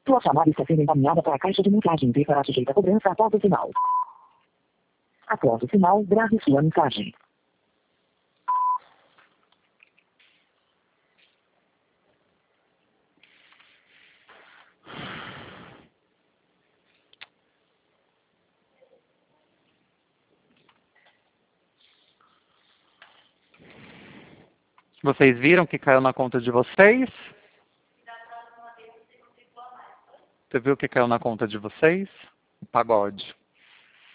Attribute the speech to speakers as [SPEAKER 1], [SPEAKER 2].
[SPEAKER 1] Sua chamada está sendo encaminhada para a caixa de mensagem e será sujeita a cobrança após o sinal. Após o sinal, grave sua mensagem.
[SPEAKER 2] Vocês viram que caiu na conta de vocês? Você viu que caiu na conta de vocês? O pagode.